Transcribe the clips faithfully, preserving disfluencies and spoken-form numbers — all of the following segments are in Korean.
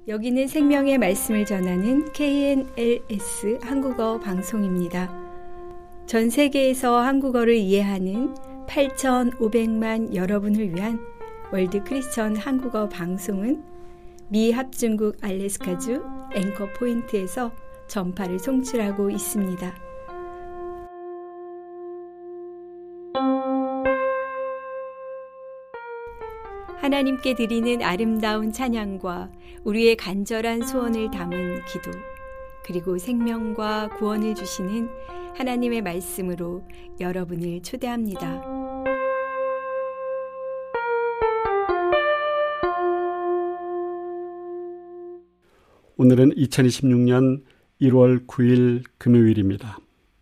여기는 생명의 말씀을 전하는 케이엔엘에스 한국어 방송입니다. 전 세계에서 한국어를 이해하는 팔천오백만 여러분을 위한 월드 크리스천 한국어 방송은 미 합중국 알래스카주 앵커 포인트에서 전파를 송출하고 있습니다. 하나님께 드리는 아름다운 찬양과 우리의 간절한 소원을 담은 기도, 그리고 생명과 구원을 주시는 하나님의 말씀으로 여러분을 초대합니다. 오늘은 이천이십육 년 일월 구일 금요일입니다.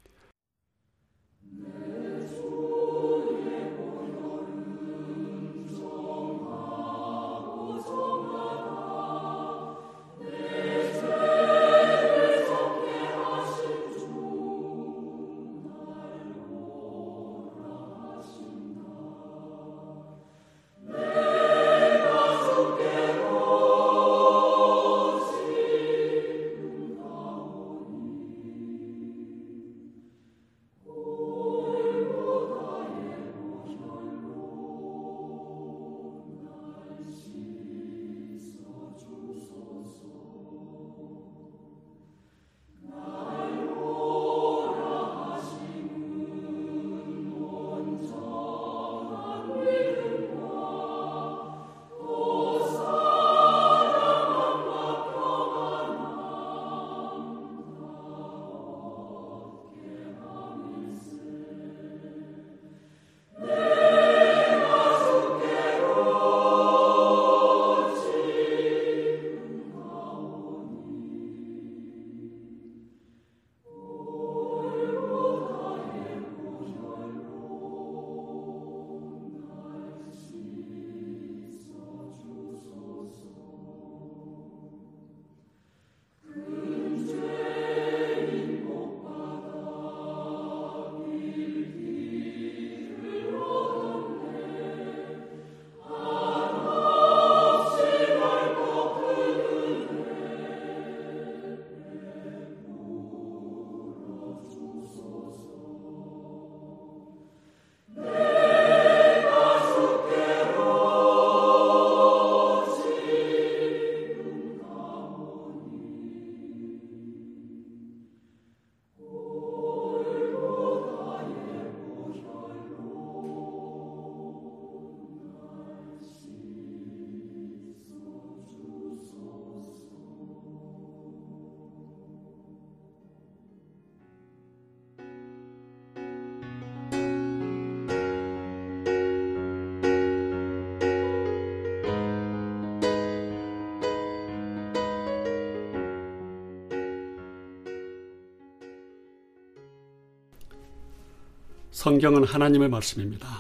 성경은 하나님의 말씀입니다.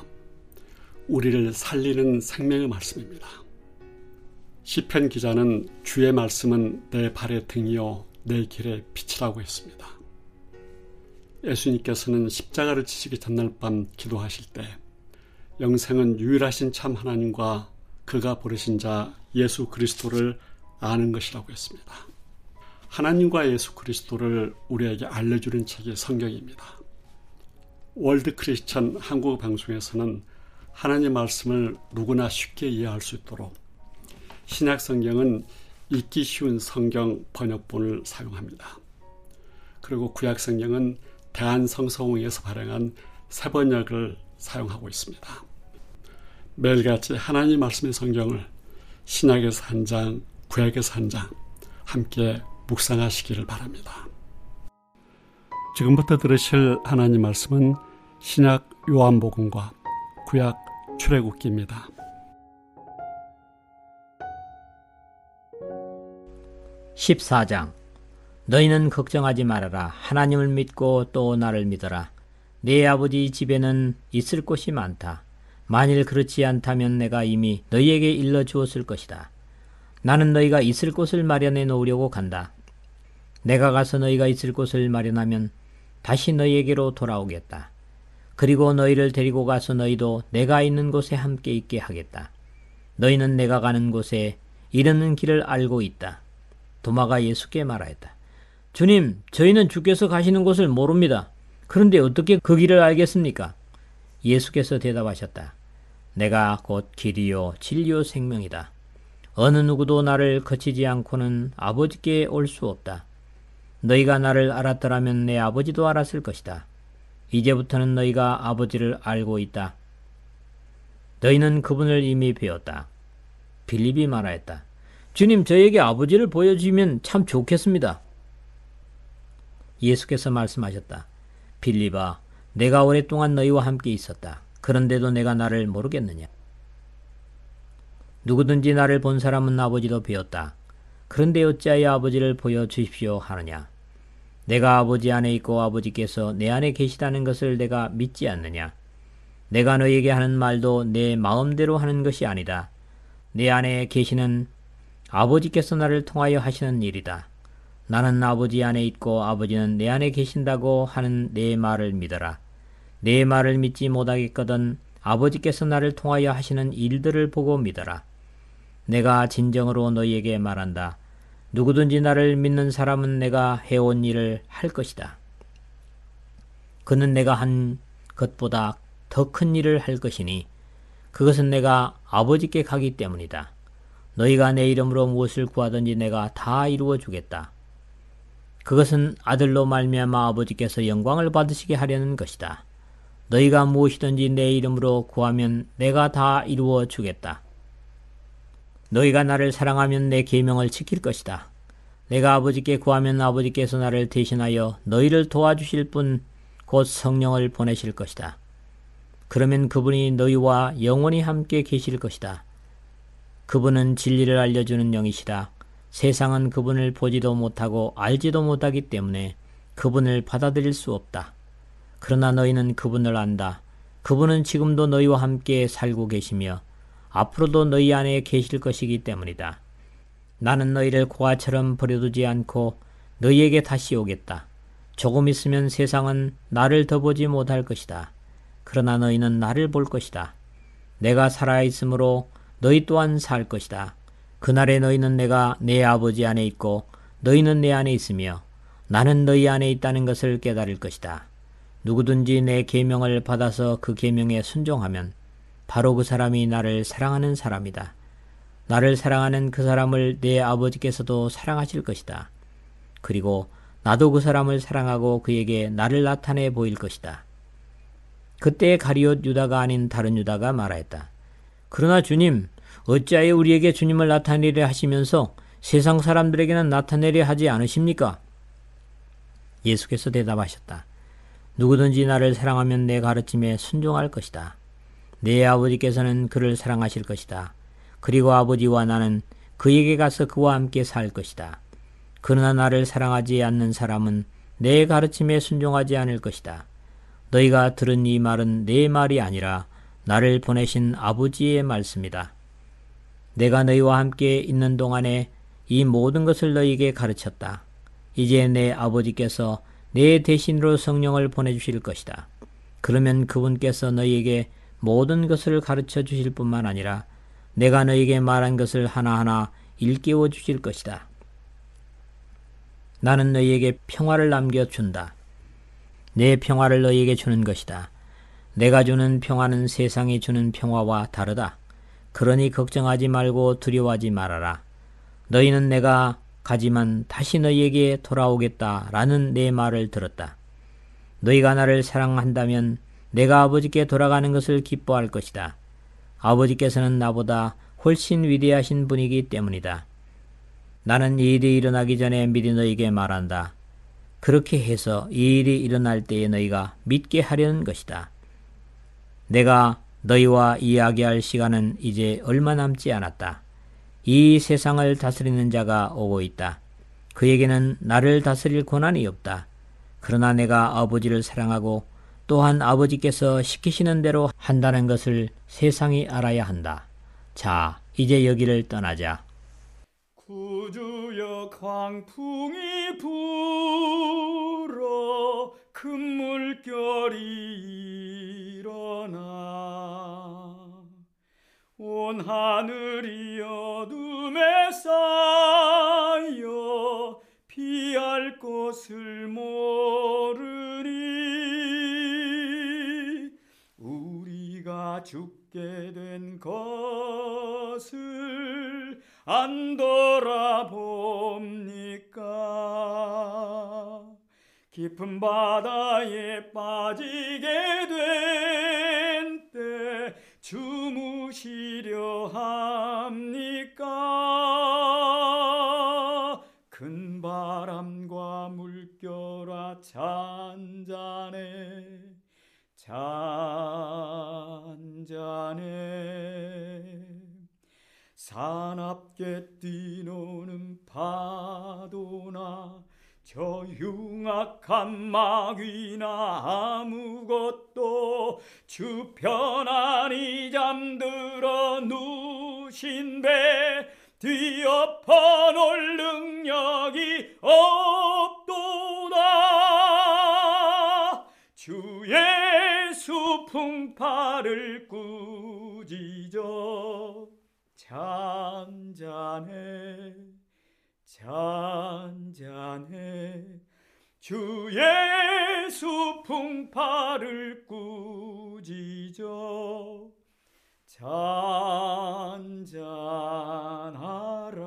우리를 살리는 생명의 말씀입니다. 시편 기자는 주의 말씀은 내 발의 등이요 내 길의 빛이라고 했습니다. 예수님께서는 십자가를 지시기 전날 밤 기도하실 때 영생은 유일하신 참 하나님과 그가 보내신 자 예수 그리스도를 아는 것이라고 했습니다. 하나님과 예수 그리스도를 우리에게 알려주는 책이 성경입니다. 월드 크리스천 한국어 방송에서는 하나님의 말씀을 누구나 쉽게 이해할 수 있도록 신약 성경은 읽기 쉬운 성경 번역본을 사용합니다. 그리고 구약 성경은 대한성서공회에서 발행한 새 번역을 사용하고 있습니다. 매일같이 하나님의 말씀의 성경을 신약에서 한 장, 구약에서 한 장 함께 묵상하시기를 바랍니다. 지금부터 들으실 하나님 말씀은 신약 요한복음과 구약 출애굽기입니다. 십사 장. 너희는 걱정하지 말아라. 하나님을 믿고 또 나를 믿어라. 네 아버지 집에는 있을 곳이 많다. 만일 그렇지 않다면 내가 이미 너희에게 일러 주었을 것이다. 나는 너희가 있을 곳을 마련해 놓으려고 간다. 내가 가서 너희가 있을 곳을 마련하면 다시 너희에게로 돌아오겠다. 그리고 너희를 데리고 가서 너희도 내가 있는 곳에 함께 있게 하겠다. 너희는 내가 가는 곳에 이르는 길을 알고 있다. 도마가 예수께 말하였다. 주님, 저희는 주께서 가시는 곳을 모릅니다. 그런데 어떻게 그 길을 알겠습니까? 예수께서 대답하셨다. 내가 곧 길이요 진리요 생명이다. 어느 누구도 나를 거치지 않고는 아버지께 올 수 없다. 너희가 나를 알았더라면 내 아버지도 알았을 것이다. 이제부터는 너희가 아버지를 알고 있다. 너희는 그분을 이미 배웠다. 빌립이 말하였다. 주님, 저에게 아버지를 보여주시면 참 좋겠습니다. 예수께서 말씀하셨다. 빌립아, 내가 오랫동안 너희와 함께 있었다. 그런데도 내가 나를 모르겠느냐? 누구든지 나를 본 사람은 아버지도 배웠다. 그런데 어찌하여 아버지를 보여주십시오 하느냐? 내가 아버지 안에 있고 아버지께서 내 안에 계시다는 것을 내가 믿지 않느냐? 내가 너에게 하는 말도 내 마음대로 하는 것이 아니다. 내 안에 계시는 아버지께서 나를 통하여 하시는 일이다. 나는 아버지 안에 있고 아버지는 내 안에 계신다고 하는 내 말을 믿어라. 내 말을 믿지 못하겠거든 아버지께서 나를 통하여 하시는 일들을 보고 믿어라. 내가 진정으로 너희에게 말한다. 누구든지 나를 믿는 사람은 내가 해온 일을 할 것이다. 그는 내가 한 것보다 더 큰 일을 할 것이니 그것은 내가 아버지께 가기 때문이다. 너희가 내 이름으로 무엇을 구하든지 내가 다 이루어 주겠다. 그것은 아들로 말미암아 아버지께서 영광을 받으시게 하려는 것이다. 너희가 무엇이든지 내 이름으로 구하면 내가 다 이루어 주겠다. 너희가 나를 사랑하면 내 계명을 지킬 것이다. 내가 아버지께 구하면 아버지께서 나를 대신하여 너희를 도와주실 분 곧 성령을 보내실 것이다. 그러면 그분이 너희와 영원히 함께 계실 것이다. 그분은 진리를 알려주는 영이시다. 세상은 그분을 보지도 못하고 알지도 못하기 때문에 그분을 받아들일 수 없다. 그러나 너희는 그분을 안다. 그분은 지금도 너희와 함께 살고 계시며 앞으로도 너희 안에 계실 것이기 때문이다. 나는 너희를 고아처럼 버려두지 않고 너희에게 다시 오겠다. 조금 있으면 세상은 나를 더 보지 못할 것이다. 그러나 너희는 나를 볼 것이다. 내가 살아있으므로 너희 또한 살 것이다. 그날에 너희는 내가 내 아버지 안에 있고 너희는 내 안에 있으며 나는 너희 안에 있다는 것을 깨달을 것이다. 누구든지 내 계명을 받아서 그 계명에 순종하면 바로 그 사람이 나를 사랑하는 사람이다. 나를 사랑하는 그 사람을 내 아버지께서도 사랑하실 것이다. 그리고 나도 그 사람을 사랑하고 그에게 나를 나타내 보일 것이다. 그때 가룟 유다가 아닌 다른 유다가 말하였다. 그러나 주님, 어찌하여 우리에게 주님을 나타내려 하시면서 세상 사람들에게는 나타내려 하지 않으십니까? 예수께서 대답하셨다. 누구든지 나를 사랑하면 내 가르침에 순종할 것이다. 내 아버지께서는 그를 사랑하실 것이다. 그리고 아버지와 나는 그에게 가서 그와 함께 살 것이다. 그러나 나를 사랑하지 않는 사람은 내 가르침에 순종하지 않을 것이다. 너희가 들은 이 말은 내 말이 아니라 나를 보내신 아버지의 말씀이다. 내가 너희와 함께 있는 동안에 이 모든 것을 너희에게 가르쳤다. 이제 내 아버지께서 내 대신으로 성령을 보내주실 것이다. 그러면 그분께서 너희에게 모든 것을 가르쳐 주실 뿐만 아니라 내가 너희에게 말한 것을 하나하나 일깨워 주실 것이다. 나는 너희에게 평화를 남겨준다. 내 평화를 너희에게 주는 것이다. 내가 주는 평화는 세상이 주는 평화와 다르다. 그러니 걱정하지 말고 두려워하지 말아라. 너희는 내가 가지만 다시 너희에게 돌아오겠다라는 내 말을 들었다. 너희가 나를 사랑한다면 내가 아버지께 돌아가는 것을 기뻐할 것이다. 아버지께서는 나보다 훨씬 위대하신 분이기 때문이다. 나는 이 일이 일어나기 전에 미리 너희에게 말한다. 그렇게 해서 이 일이 일어날 때에 너희가 믿게 하려는 것이다. 내가 너희와 이야기할 시간은 이제 얼마 남지 않았다. 이 세상을 다스리는 자가 오고 있다. 그에게는 나를 다스릴 권한이 없다. 그러나 내가 아버지를 사랑하고 또한 아버지께서 시키시는 대로 한다는 것을 세상이 알아야 한다. 자, 이제 여기를 떠나자. 구주여 광풍이 불어 큰 물결이 일어나 온 하늘이 어둠에 쌓여 것을 모르니 우리가 죽게 된 것을 안 돌아봅니까? 깊은 바다에 빠지게 된 때 주무시려 합니까? 큰 바람과 물결아 잔잔해 잔잔해 사납게 뛰노는 파도나 저 흉악한 마귀나 아무것도 주 편안히 잠들어 누신 배 뒤엎어 놓을 능력이 없도다. 주 예수 풍파를 꾸짖어 잔잔해 잔잔해 주 예수 풍파를 꾸짖어 잔잔하라.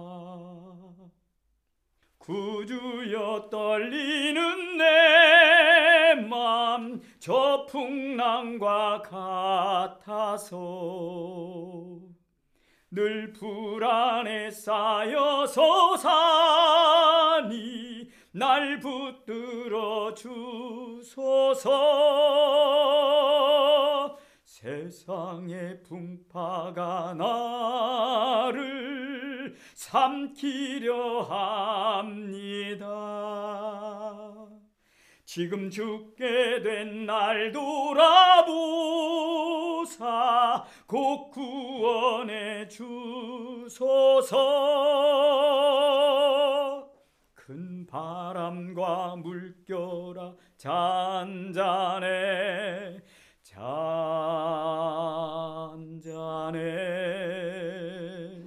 구주여 떨리는 내 맘 저 풍랑과 같아서 늘 불안에 쌓여서 사니 날 붙들어 주소서. 세상의 풍파가 나를 삼키려 합니다. 지금 죽게 된 날 돌아보사 곧 구원해 주소서. 큰 바람과 물결아 잔잔해 잔잔해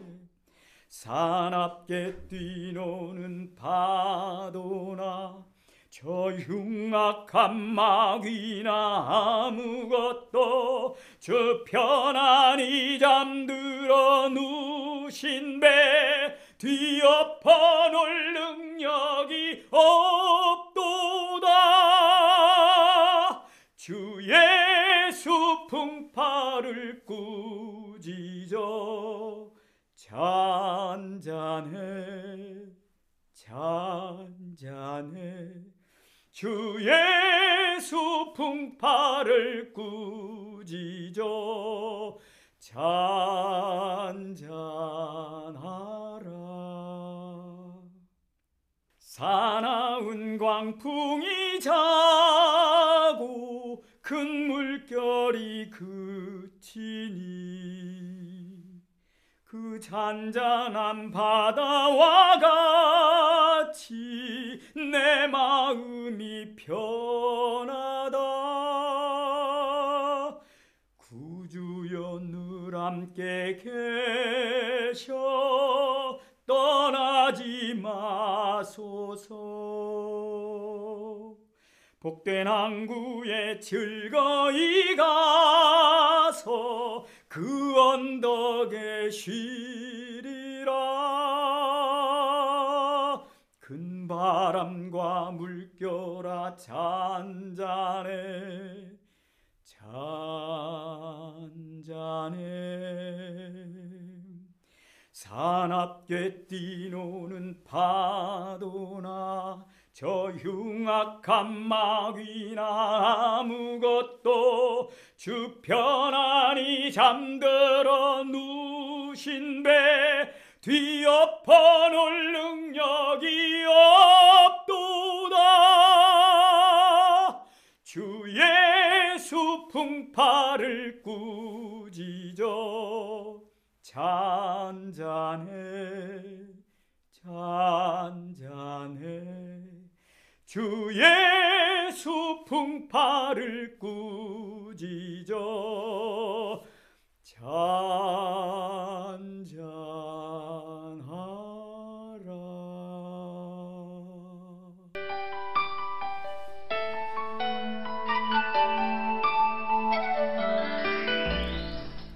사납게 뛰노는 파도나 저 흉악한 마귀나 아무것도 저 편안히 잠들어 누신 배 뒤엎어 놓을 능력이 없도다. 주 예수 풍파를 꾸짖어 잔잔해 잔잔해 주 예수 풍파를 꾸짖어 잔잔하라. 사나운 광풍이 자고 큰 물결이 그치니 그 잔잔한 바다와 같이 내 마음이 편하다. 구주여 늘 함께 계셔 떠나지 마소서. 복된 항구에 즐거이 가서 그 언덕에 쉬리라. 큰 바람과 물결아 잔잔해 잔잔해 사납게 뛰노는 파도나 저 흉악한 마귀나 아무것도 주 편안히 잠들어 누신 배 뒤엎어 놓을 능력이 없도다. 주 예수 풍파를 꾸짖어 잔잔해 잔잔해 주 예수 풍파를 꾸짖어 잔잔하라.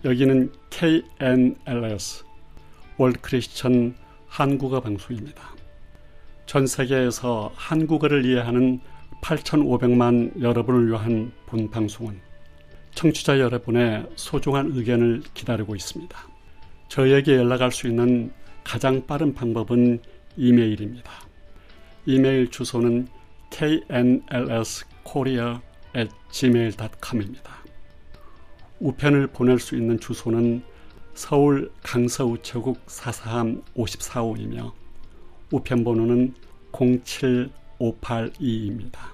여기는 케이 엔 엘 에스 월드 크리스천 한국어 방송입니다. 전 세계에서 한국어를 이해하는 팔천오백만 여러분을 위한 본 방송은 청취자 여러분의 소중한 의견을 기다리고 있습니다. 저희에게 연락할 수 있는 가장 빠른 방법은 이메일입니다. 이메일 주소는 케이 엔 엘 에스 코리아 앳 지메일 닷 컴입니다. 우편을 보낼 수 있는 주소는 서울 강서우체국 사사함 오십사호이며 우편번호는 공칠오팔이입니다.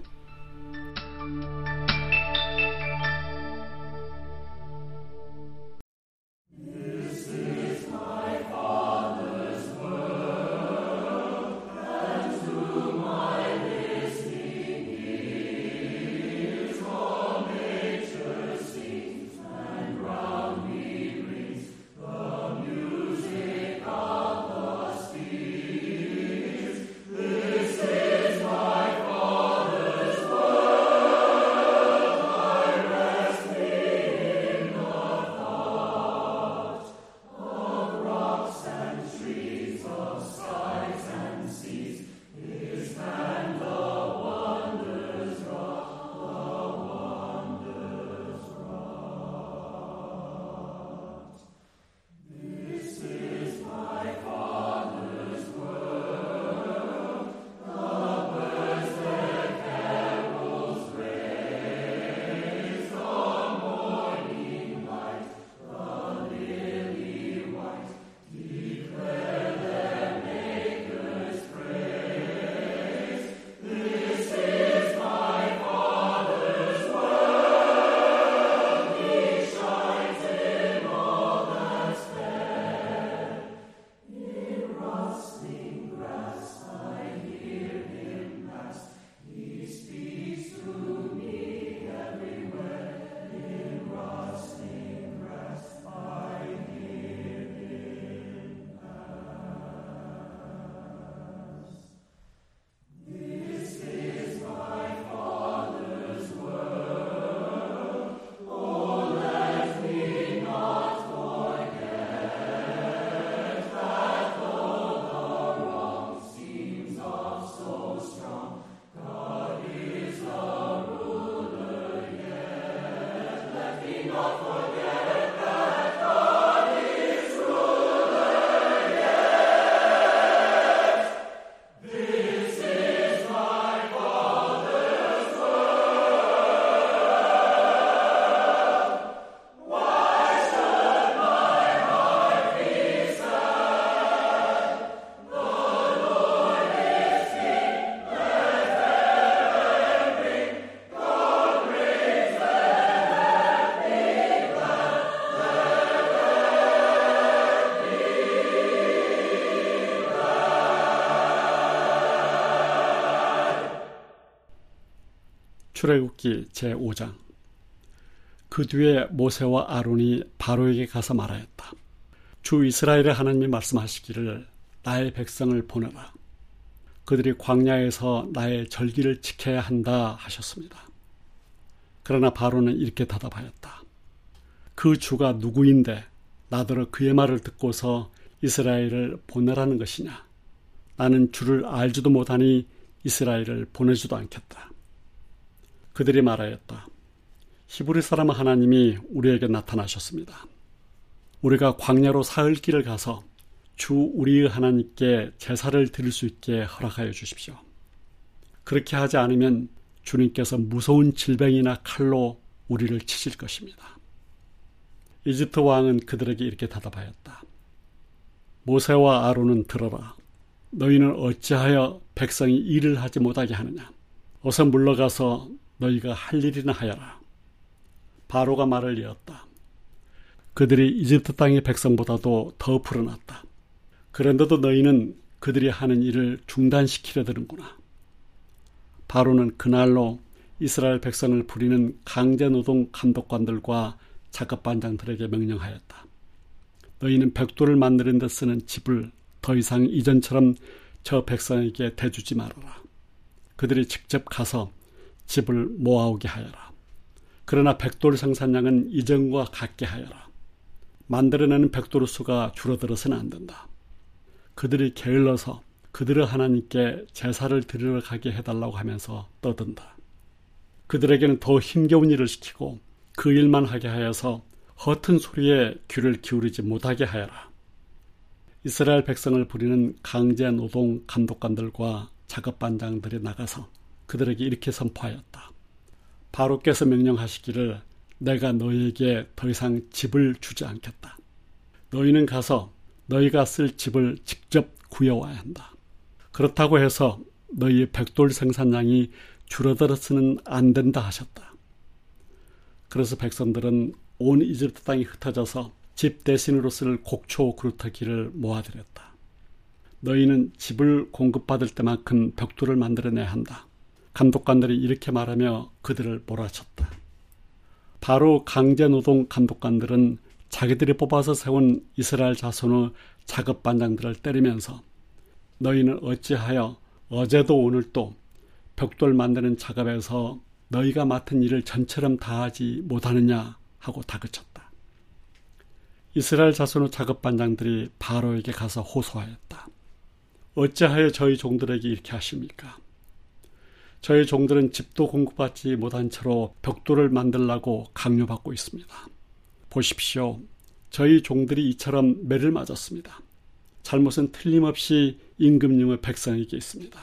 출애굽기 제오 장. 그 뒤에 모세와 아론이 바로에게 가서 말하였다. 주 이스라엘의 하나님이 말씀하시기를 나의 백성을 보내라. 그들이 광야에서 나의 절기를 지켜야 한다 하셨습니다. 그러나 바로는 이렇게 대답하였다. 그 주가 누구인데 나더러 그의 말을 듣고서 이스라엘을 보내라는 것이냐. 나는 주를 알지도 못하니 이스라엘을 보내지도 않겠다. 그들이 말하였다. 히브리 사람 하나님이 우리에게 나타나셨습니다. 우리가 광야로 사흘 길을 가서 주 우리의 하나님께 제사를 드릴 수 있게 허락하여 주십시오. 그렇게 하지 않으면 주님께서 무서운 질병이나 칼로 우리를 치실 것입니다. 이집트 왕은 그들에게 이렇게 대답하였다. 모세와 아론은 들어라. 너희는 어찌하여 백성이 일을 하지 못하게 하느냐. 어서 물러가서 너희가 할 일이나 하여라. 바로가 말을 이었다. 그들이 이집트 땅의 백성보다도 더 불어났다. 그런데도 너희는 그들이 하는 일을 중단시키려 드는구나. 바로는 그날로 이스라엘 백성을 부리는 강제노동 감독관들과 작업반장들에게 명령하였다. 너희는 벽돌을 만드는 데 쓰는 집을 더 이상 이전처럼 저 백성에게 대주지 말아라. 그들이 직접 가서 집을 모아오게 하여라. 그러나 벽돌 생산량은 이전과 같게 하여라. 만들어내는 벽돌 수가 줄어들어서는 안 된다. 그들이 게을러서 그들을 하나님께 제사를 드리러 가게 해달라고 하면서 떠든다. 그들에게는 더 힘겨운 일을 시키고 그 일만 하게 하여서 허튼 소리에 귀를 기울이지 못하게 하여라. 이스라엘 백성을 부리는 강제 노동 감독관들과 작업반장들이 나가서 그들에게 이렇게 선포하였다. 바로께서 명령하시기를 내가 너희에게 더 이상 집을 주지 않겠다. 너희는 가서 너희가 쓸 집을 직접 구해와야 한다. 그렇다고 해서 너희의 벽돌 생산량이 줄어들어서는 안 된다 하셨다. 그래서 백성들은 온 이집트 땅이 흩어져서 집 대신으로 쓸 곡초 그루터기를 모아들였다. 너희는 집을 공급받을 때만큼 벽돌을 만들어내야 한다. 감독관들이 이렇게 말하며 그들을 몰아쳤다. 바로 강제노동 감독관들은 자기들이 뽑아서 세운 이스라엘 자손의 작업반장들을 때리면서 너희는 어찌하여 어제도 오늘도 벽돌 만드는 작업에서 너희가 맡은 일을 전처럼 다하지 못하느냐 하고 다그쳤다. 이스라엘 자손의 작업반장들이 바로에게 가서 호소하였다. 어찌하여 저희 종들에게 이렇게 하십니까? 저희 종들은 집도 공급받지 못한 채로 벽돌을 만들라고 강요받고 있습니다. 보십시오. 저희 종들이 이처럼 매를 맞았습니다. 잘못은 틀림없이 임금님의 백성에게 있습니다.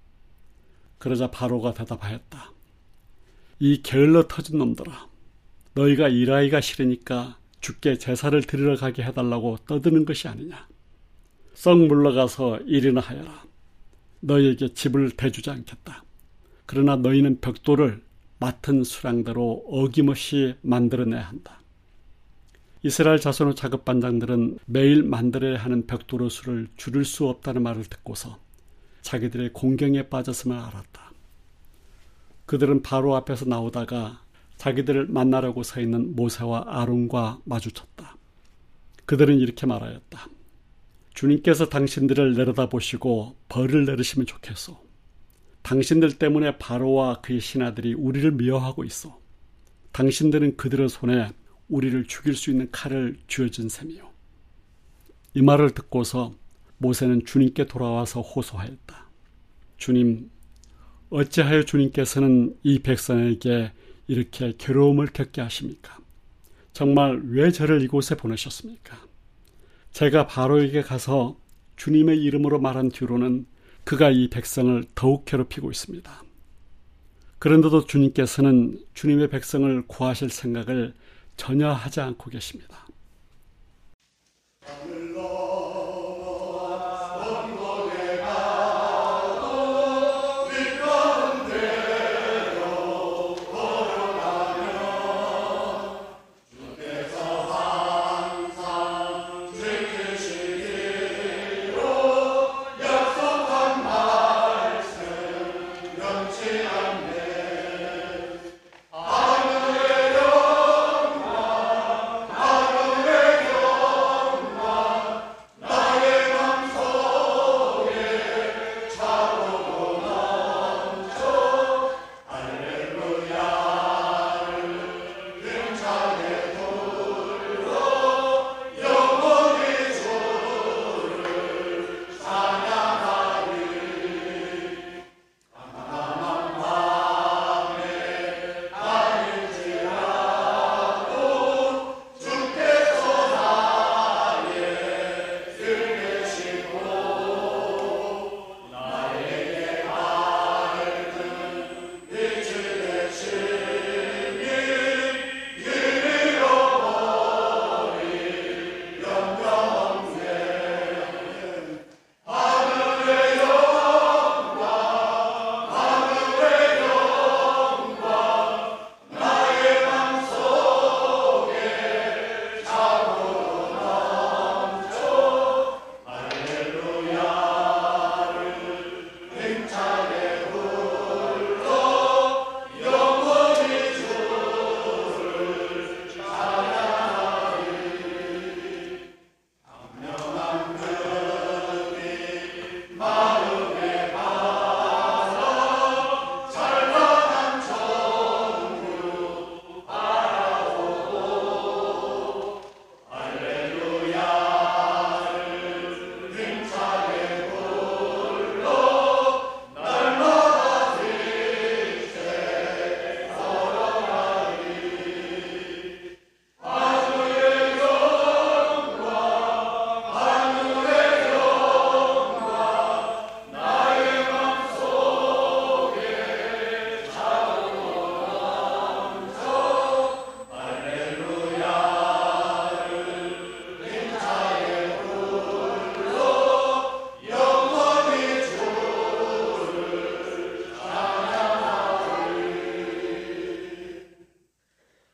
그러자 바로가 대답하였다. 이 게을러 터진 놈들아, 너희가 일하기가 싫으니까 주께 제사를 드리러 가게 해달라고 떠드는 것이 아니냐. 썩 물러가서 일이나 하여라. 너희에게 집을 대주지 않겠다. 그러나 너희는 벽돌을 맡은 수량대로 어김없이 만들어내야 한다. 이스라엘 자손의 작업반장들은 매일 만들어야 하는 벽돌의 수를 줄일 수 없다는 말을 듣고서 자기들의 공경에 빠졌음을 알았다. 그들은 바로 앞에서 나오다가 자기들을 만나려고 서 있는 모세와 아론과 마주쳤다. 그들은 이렇게 말하였다. 주님께서 당신들을 내려다보시고 벌을 내리시면 좋겠소. 당신들 때문에 바로와 그의 신하들이 우리를 미워하고 있어. 당신들은 그들의 손에 우리를 죽일 수 있는 칼을 쥐어준 셈이요. 이 말을 듣고서 모세는 주님께 돌아와서 호소하였다. 주님, 어찌하여 주님께서는 이 백성에게 이렇게 괴로움을 겪게 하십니까? 정말 왜 저를 이곳에 보내셨습니까? 제가 바로에게 가서 주님의 이름으로 말한 뒤로는 그가 이 백성을 더욱 괴롭히고 있습니다. 그런데도 주님께서는 주님의 백성을 구하실 생각을 전혀 하지 않고 계십니다.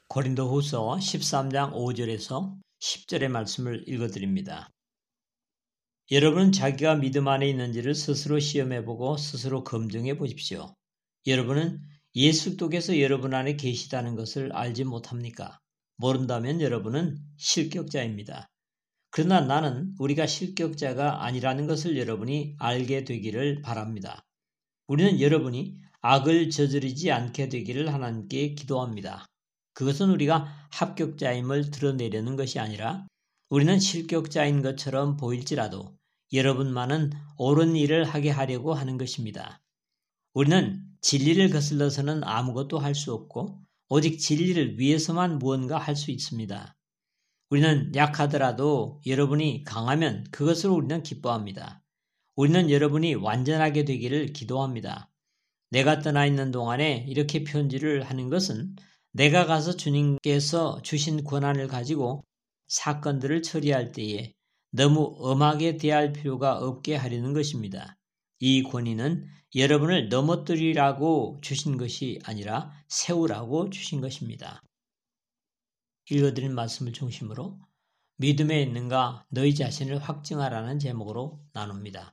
고린도후서 십삼 장 오 절에서 십 절의 말씀을 읽어드립니다. 여러분은 자기가 믿음 안에 있는지를 스스로 시험해보고 스스로 검증해 보십시오. 여러분은 예수 그리스도께서 여러분 안에 계시다는 것을 알지 못합니까? 모른다면 여러분은 실격자입니다. 그러나 나는 우리가 실격자가 아니라는 것을 여러분이 알게 되기를 바랍니다. 우리는 여러분이 악을 저지르지 않게 되기를 하나님께 기도합니다. 그것은 우리가 합격자임을 드러내려는 것이 아니라 우리는 실격자인 것처럼 보일지라도 여러분만은 옳은 일을 하게 하려고 하는 것입니다. 우리는 진리를 거슬러서는 아무것도 할 수 없고 오직 진리를 위해서만 무언가 할 수 있습니다. 우리는 약하더라도 여러분이 강하면 그것으로 우리는 기뻐합니다. 우리는 여러분이 완전하게 되기를 기도합니다. 내가 떠나 있는 동안에 이렇게 편지를 하는 것은 내가 가서 주님께서 주신 권한을 가지고 사건들을 처리할 때에 너무 엄하게 대할 필요가 없게 하려는 것입니다. 이 권위는 여러분을 넘어뜨리라고 주신 것이 아니라 세우라고 주신 것입니다. 읽어드린 말씀을 중심으로 믿음에 있는가 너희 자신을 확증하라는 제목으로 나눕니다.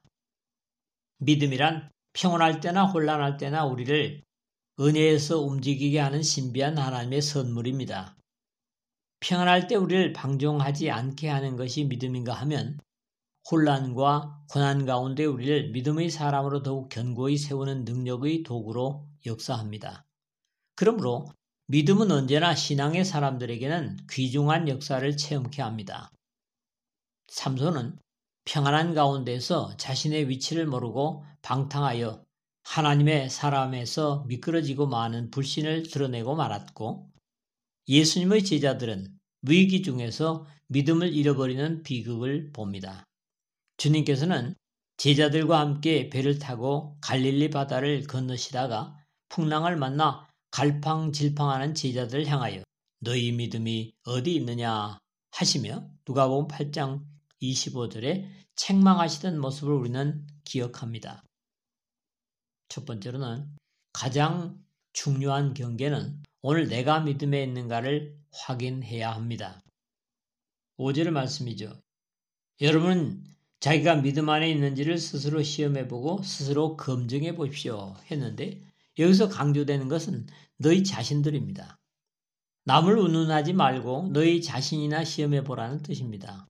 믿음이란 평온할 때나 혼란할 때나 우리를 은혜에서 움직이게 하는 신비한 하나님의 선물입니다. 평안할 때 우리를 방종하지 않게 하는 것이 믿음인가 하면 혼란과 고난 가운데 우리를 믿음의 사람으로 더욱 견고히 세우는 능력의 도구로 역사합니다. 그러므로 믿음은 언제나 신앙의 사람들에게는 귀중한 역사를 체험케 합니다. 삼손은 평안한 가운데서 자신의 위치를 모르고 방탕하여 하나님의 사람에서 미끄러지고 마는 불신을 드러내고 말았고, 예수님의 제자들은 위기 중에서 믿음을 잃어버리는 비극을 봅니다. 주님께서는 제자들과 함께 배를 타고 갈릴리 바다를 건너시다가 풍랑을 만나 갈팡질팡하는 제자들을 향하여 너희 믿음이 어디 있느냐 하시며 누가복음 팔 장 이십오 절에 책망하시던 모습을 우리는 기억합니다. 첫 번째로는 가장 중요한 경계는 오늘 내가 믿음에 있는가를 확인해야 합니다. 오 절의 말씀이죠. 여러분은 자기가 믿음 안에 있는지를 스스로 시험해보고 스스로 검증해 보십시오 했는데 여기서 강조되는 것은 너희 자신들입니다. 남을 운운하지 말고 너희 자신이나 시험해보라는 뜻입니다.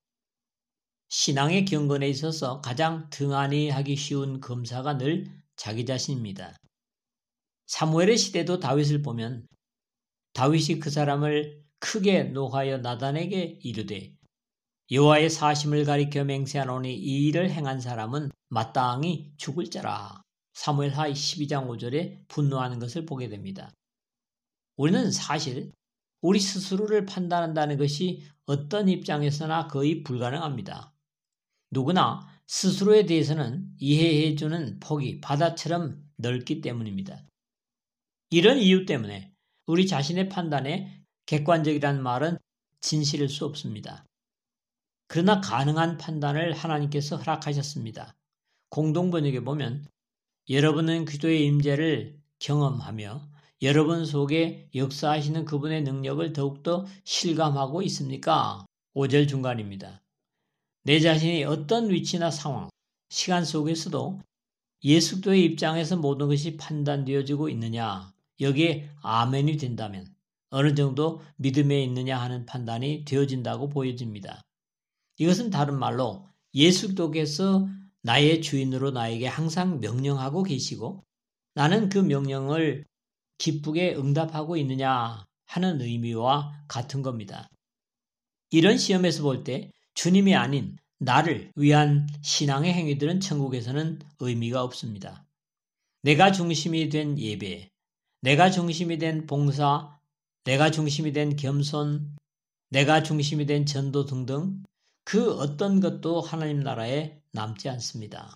신앙의 경건에 있어서 가장 등한히 하기 쉬운 검사가 늘 자기 자신입니다. 사무엘의 시대도 다윗을 보면 다윗이 그 사람을 크게 노하여 나단에게 이르되 여호와의 사심을 가리켜 맹세하노니 이 일을 행한 사람은 마땅히 죽을 자라. 사무엘하 십이 장 오 절에 분노하는 것을 보게 됩니다. 우리는 사실 우리 스스로를 판단한다는 것이 어떤 입장에서나 거의 불가능합니다. 누구나 스스로에 대해서는 이해해주는 폭이 바다처럼 넓기 때문입니다. 이런 이유 때문에 우리 자신의 판단에 객관적이라는 말은 진실일 수 없습니다. 그러나 가능한 판단을 하나님께서 허락하셨습니다. 공동번역에 보면 여러분은 그리스도의 임재를 경험하며 여러분 속에 역사하시는 그분의 능력을 더욱더 실감하고 있습니까? 오 절 중간입니다. 내 자신이 어떤 위치나 상황, 시간 속에서도 예수 그리스도의 입장에서 모든 것이 판단되어지고 있느냐, 여기에 아멘이 된다면 어느 정도 믿음에 있느냐 하는 판단이 되어진다고 보여집니다. 이것은 다른 말로 예수 그리스도께서 나의 주인으로 나에게 항상 명령하고 계시고 나는 그 명령을 기쁘게 응답하고 있느냐 하는 의미와 같은 겁니다. 이런 시험에서 볼 때 주님이 아닌 나를 위한 신앙의 행위들은 천국에서는 의미가 없습니다. 내가 중심이 된 예배, 내가 중심이 된 봉사, 내가 중심이 된 겸손, 내가 중심이 된 전도 등등 그 어떤 것도 하나님 나라에 남지 않습니다.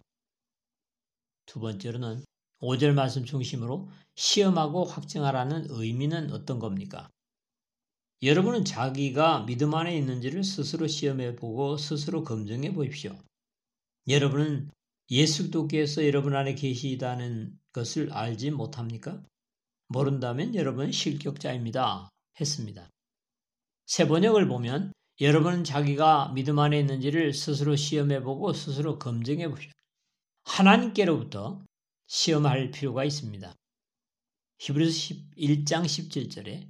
두 번째로는 오 절 말씀 중심으로 시험하고 확증하라는 의미는 어떤 겁니까? 여러분은 자기가 믿음 안에 있는지를 스스로 시험해 보고 스스로 검증해 보십시오. 여러분은 예수 그리스도께서 여러분 안에 계시다는 것을 알지 못합니까? 모른다면 여러분은 실격자입니다. 했습니다. 세번역을 보면 여러분은 자기가 믿음 안에 있는지를 스스로 시험해보고 스스로 검증해보십시오. 하나님께로부터 시험할 필요가 있습니다. 히브리서 일 장 십칠 절에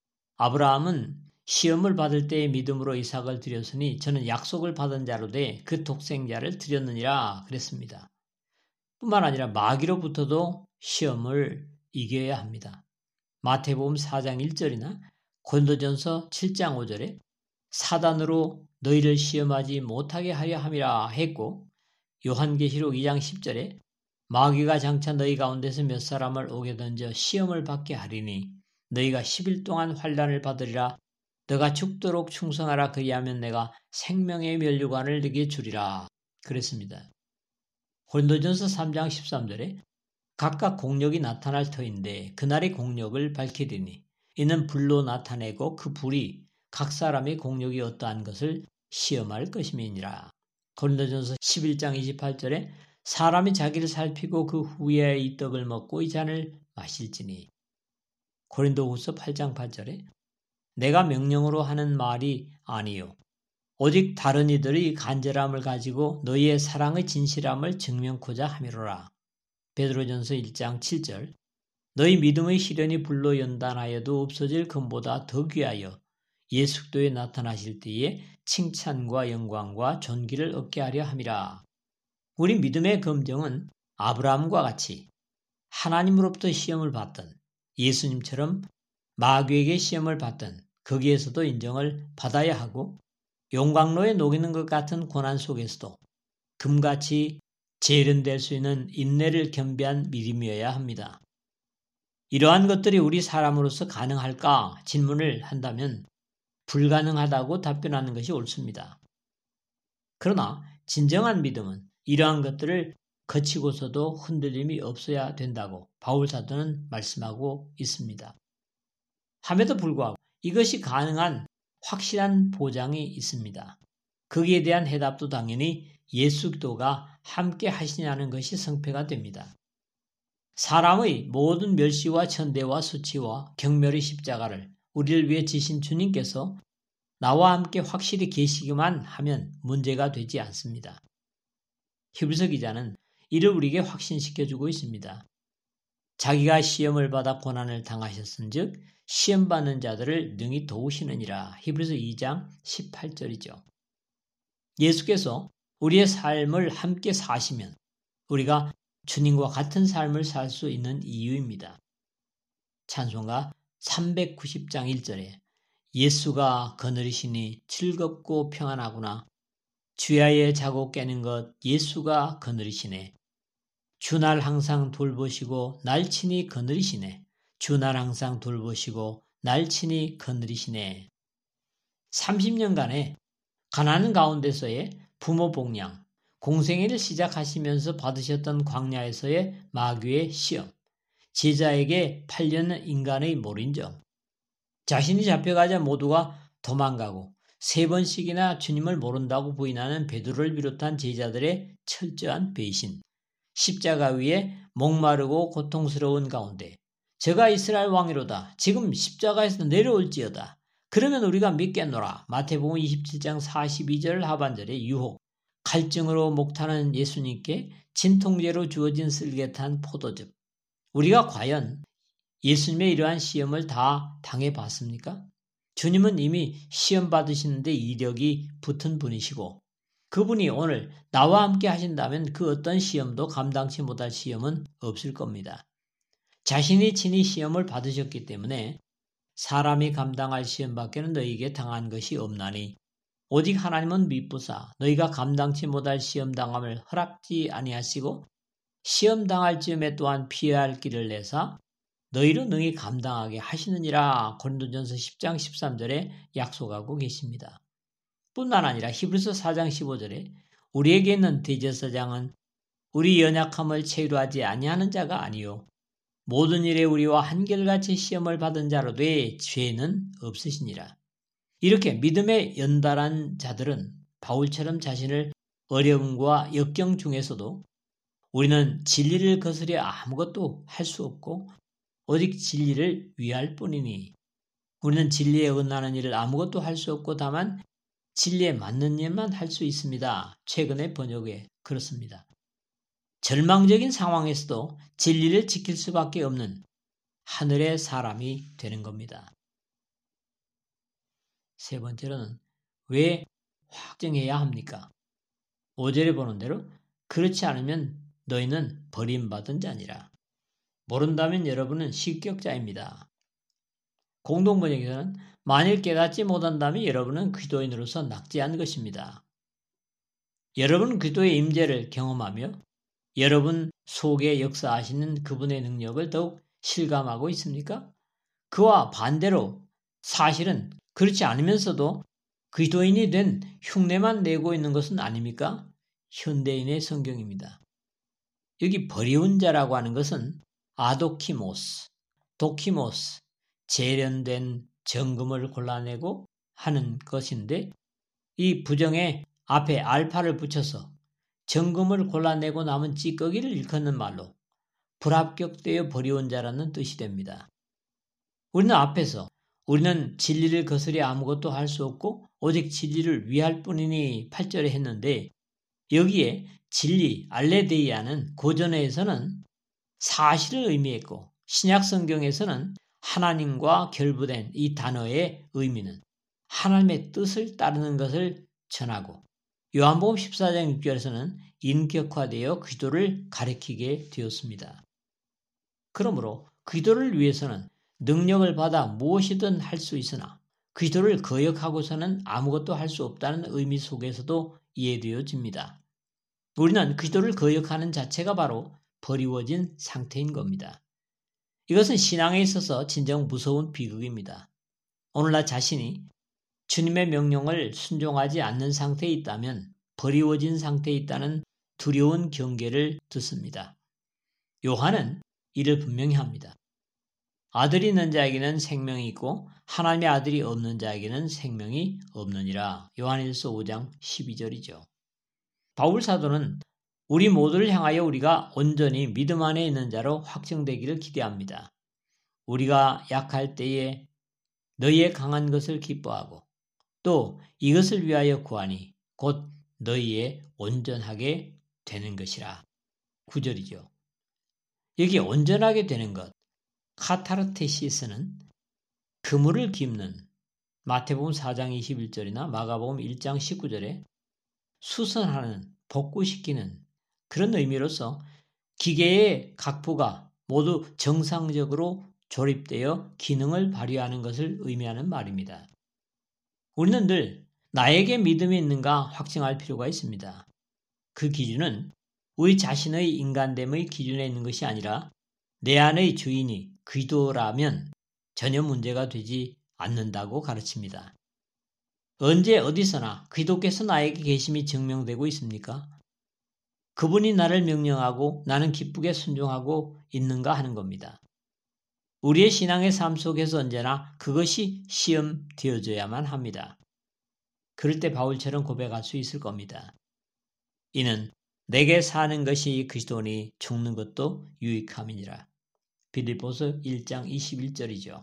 아브라함은 시험을 받을 때의 믿음으로 이삭을 드렸으니 저는 약속을 받은 자로 돼 그 독생자를 드렸느니라 그랬습니다. 뿐만 아니라 마귀로부터도 시험을 이겨야 합니다. 마태복음 사 장 일 절이나 고린도전서 칠 장 오 절에 사단으로 너희를 시험하지 못하게 하려 함이라 했고, 요한계시록 이 장 십 절에 마귀가 장차 너희 가운데서 몇 사람을 오게 던져 시험을 받게 하리니 너희가 십 일 동안 환난을 받으리라. 너가 죽도록 충성하라. 그리하면 내가 생명의 면류관을 네게 주리라 그랬습니다. 고린도전서 삼 장 십삼 절에 각각 공력이 나타날 터인데 그날의 공력을 밝히리니 이는 불로 나타내고 그 불이 각 사람의 공력이 어떠한 것을 시험할 것임이니라. 고린도전서 십일 장 이십팔 절에 사람이 자기를 살피고 그 후에 이 떡을 먹고 이 잔을 마실지니. 고린도후서 팔 장 팔 절에 내가 명령으로 하는 말이 아니요 오직 다른 이들의 간절함을 가지고 너희의 사랑의 진실함을 증명코자 함이로라. 베드로전서 일 장 칠 절 너희 믿음의 시련이 불로 연단하여도 없어질 금보다 더 귀하여 예수 그리스도에 나타나실 때에 칭찬과 영광과 존귀를 얻게 하려 함이라. 우리 믿음의 검증은 아브라함과 같이 하나님으로부터 시험을 받던 예수님처럼 마귀에게 시험을 받던 거기에서도 인정을 받아야 하고 용광로에 녹이는 것 같은 고난 속에서도 금같이 재련될 수 있는 인내를 겸비한 믿음이어야 합니다. 이러한 것들이 우리 사람으로서 가능할까 질문을 한다면 불가능하다고 답변하는 것이 옳습니다. 그러나 진정한 믿음은 이러한 것들을 거치고서도 흔들림이 없어야 된다고 바울사도는 말씀하고 있습니다. 함에도 불구하고 이것이 가능한 확실한 보장이 있습니다. 거기에 대한 해답도 당연히 예수 그리스도가 함께 하시냐는 것이 성패가 됩니다. 사람의 모든 멸시와 천대와 수치와 경멸의 십자가를 우리를 위해 지신 주님께서 나와 함께 확실히 계시기만 하면 문제가 되지 않습니다. 히브리서 기자는 이를 우리에게 확신시켜주고 있습니다. 자기가 시험을 받아 고난을 당하셨은즉 시험받는 자들을 능히 도우시느니라. 히브리서 이 장 십팔 절이죠. 예수께서 우리의 삶을 함께 사시면 우리가 주님과 같은 삶을 살 수 있는 이유입니다. 찬송가 삼백구십 장 일 절에 예수가 거느리시니 즐겁고 평안하구나. 주야에 자고 깨는 것 예수가 거느리시네. 주 날 항상 돌보시고 날 친히 거느리시네. 주 날 항상 돌보시고 날 친히 거느리시네. 삼십 년간의 가난 가운데서의 부모 복양, 공생애를 시작하시면서 받으셨던 광야에서의 마귀의 시험, 제자에게 팔려는 인간의 몰인정, 자신이 잡혀가자 모두가 도망가고 세 번씩이나 주님을 모른다고 부인하는 베드로를 비롯한 제자들의 철저한 배신, 십자가 위에 목마르고 고통스러운 가운데 저가 이스라엘 왕이로다. 지금 십자가에서 내려올지어다. 그러면 우리가 믿겠노라. 마태복음 이십칠 장 사십이 절 하반절의 유혹, 갈증으로 목타는 예수님께 진통제로 주어진 쓸개탄 포도즙. 우리가 과연 예수님의 이러한 시험을 다 당해봤습니까? 주님은 이미 시험 받으시는데 이력이 붙은 분이시고 그분이 오늘 나와 함께 하신다면 그 어떤 시험도 감당치 못할 시험은 없을 겁니다. 자신이 친히 시험을 받으셨기 때문에 사람이 감당할 시험밖에는 너희에게 당한 것이 없나니 오직 하나님은 미쁘사 너희가 감당치 못할 시험 당함을 허락지 아니하시고 시험 당할 즈음에 또한 피해야 할 길을 내사 너희로 능히 감당하게 하시느니라. 고린도전서 십 장 십삼 절에 약속하고 계십니다. 뿐만 아니라 히브리서 사 장 십오 절에 우리에게 있는 대제사장은 우리 연약함을 체류하지 아니하는 자가 아니요 모든 일에 우리와 한결같이 시험을 받은 자로 돼 죄는 없으시니라. 이렇게 믿음에 연달한 자들은 바울처럼 자신을 어려움과 역경 중에서도 우리는 진리를 거스려 아무것도 할 수 없고 오직 진리를 위할 뿐이니 우리는 진리에 어긋나는 일을 아무것도 할 수 없고 다만 진리에 맞는 일만 할 수 있습니다. 최근의 번역에 그렇습니다. 절망적인 상황에서도 진리를 지킬 수밖에 없는 하늘의 사람이 되는 겁니다. 세 번째로는 왜 확정해야 합니까? 오 절에 보는 대로 그렇지 않으면 너희는 버림받은 자니라. 모른다면 여러분은 식격자입니다. 공동번역에서는 만일 깨닫지 못한다면 여러분은 그리스도인으로서 낙제한 것입니다. 여러분 그리스도의 임재를 경험하며 여러분 속에 역사하시는 그분의 능력을 더욱 실감하고 있습니까? 그와 반대로 사실은 그렇지 않으면서도 그리스도인이 된 흉내만 내고 있는 것은 아닙니까? 현대인의 성경입니다. 여기 버리운 자라고 하는 것은 아도키모스, 도키모스, 재련된 정금을 골라내고 하는 것인데 이 부정에 앞에 알파를 붙여서 정금을 골라내고 남은 찌꺼기를 일컫는 말로 불합격되어 버리운 자라는 뜻이 됩니다. 우리는 앞에서 우리는 진리를 거스려 아무것도 할 수 없고 오직 진리를 위할 뿐이니 팔 절에 했는데 여기에 진리, 알레데이아는 고전에서는 사실을 의미했고 신약 성경에서는 하나님과 결부된 이 단어의 의미는 하나님의 뜻을 따르는 것을 전하고 요한복음 십사 장 육 절에서는 인격화되어 그리스도를 가리키게 되었습니다. 그러므로 그리스도를 위해서는 능력을 받아 무엇이든 할 수 있으나 그리스도를 거역하고서는 아무것도 할 수 없다는 의미 속에서도 이해되어집니다. 우리는 그리스도를 거역하는 자체가 바로 버리워진 상태인 겁니다. 이것은 신앙에 있어서 진정 무서운 비극입니다. 오늘날 자신이 주님의 명령을 순종하지 않는 상태에 있다면 버리워진 상태에 있다는 두려운 경계를 듣습니다. 요한은 이를 분명히 합니다. 아들이 있는 자에게는 생명이 있고 하나님의 아들이 없는 자에게는 생명이 없느니라. 요한일서 오 장 십이 절이죠. 바울 사도는 우리 모두를 향하여 우리가 온전히 믿음 안에 있는 자로 확정되기를 기대합니다. 우리가 약할 때에 너희의 강한 것을 기뻐하고 또 이것을 위하여 구하니 곧 너희의 온전하게 되는 것이라. 구 절이죠. 여기 온전하게 되는 것, 카타르테시스는 그물을 깁는 마태복음 사 장 이십일 절이나 마가복음 일 장 십구 절에 수선하는, 복구시키는 그런 의미로서 기계의 각 부가 모두 정상적으로 조립되어 기능을 발휘하는 것을 의미하는 말입니다. 우리는 늘 나에게 믿음이 있는가 확증할 필요가 있습니다. 그 기준은 우리 자신의 인간됨의 기준에 있는 것이 아니라 내 안의 주인이 그리스도라면 전혀 문제가 되지 않는다고 가르칩니다. 언제 어디서나 그리스도께서 나에게 계심이 증명되고 있습니까? 그분이 나를 명령하고 나는 기쁘게 순종하고 있는가 하는 겁니다. 우리의 신앙의 삶 속에서 언제나 그것이 시험되어져야만 합니다. 그럴 때 바울처럼 고백할 수 있을 겁니다. 이는 내게 사는 것이 그리스도니 죽는 것도 유익함이니라. 빌립보서 일 장 이십일 절이죠.